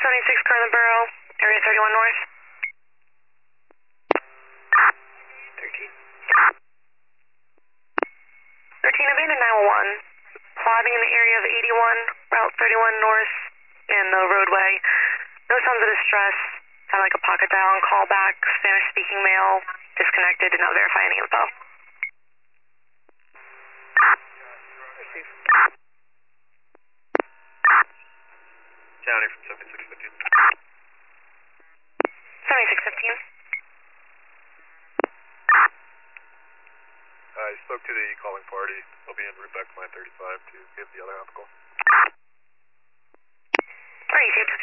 76 car in the borough, area 31 north. 13. 13 abandoned 911. Plotting in the area of 81, route 31 north in the roadway. No signs of distress. Sound like a pocket dial on callback. Spanish speaking male. Disconnected. Did not verify any info. Receive. County from 7615. 7615. I spoke to the calling party. They'll be en route back to line 35 to give the other half a call. Alright, you